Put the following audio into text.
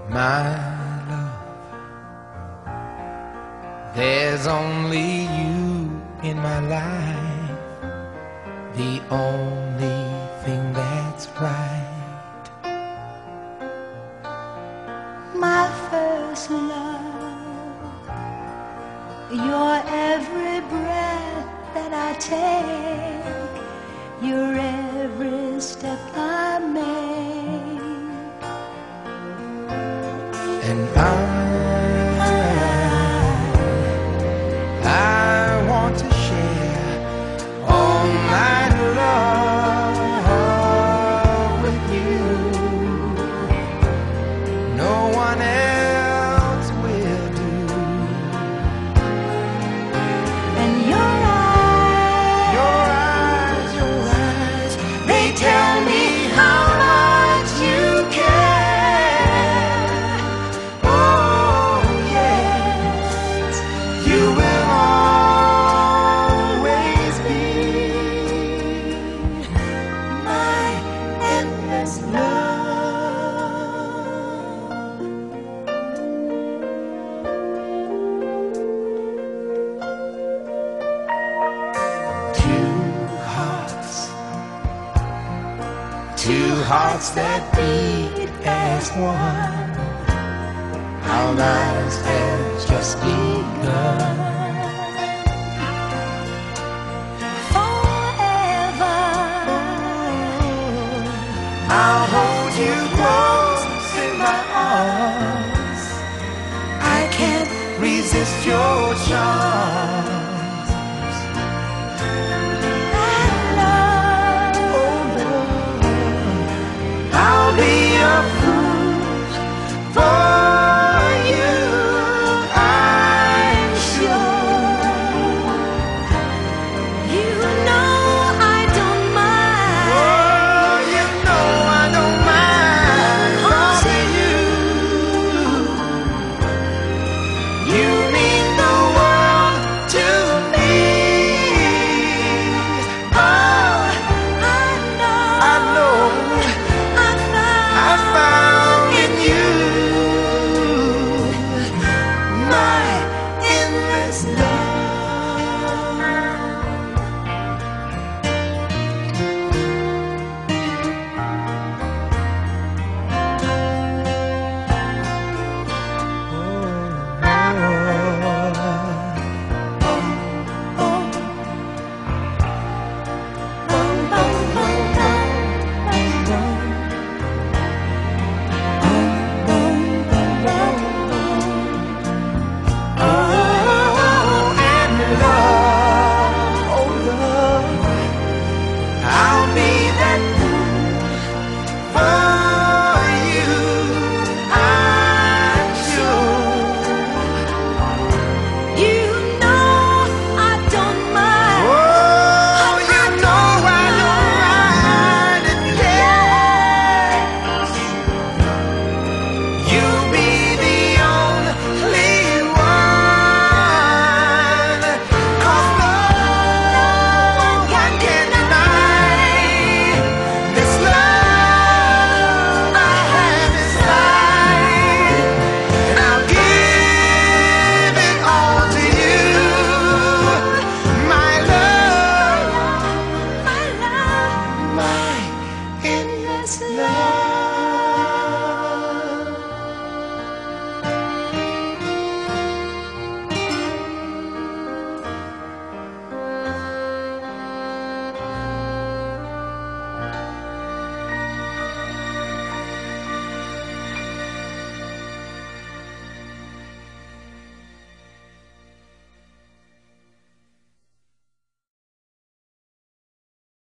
My love, there's only you in my life, the only thing that's right. My first love, your every breath that I take, your every step I make. And I want to share all my love with you. No one else will do. And your eyes, they tell me how much you care. Oh yes, you will always be my endless love. Two hearts that beat as one. Our lives have just begun. Forever, I'll hold you close in my arms. I can't resist your charms. I'll be a fool for you, I'm sure. you know I don't mind. Oh, you know I don't mind. 'Cause you mean the world to me. Oh, I know, I know. I found in you my endless my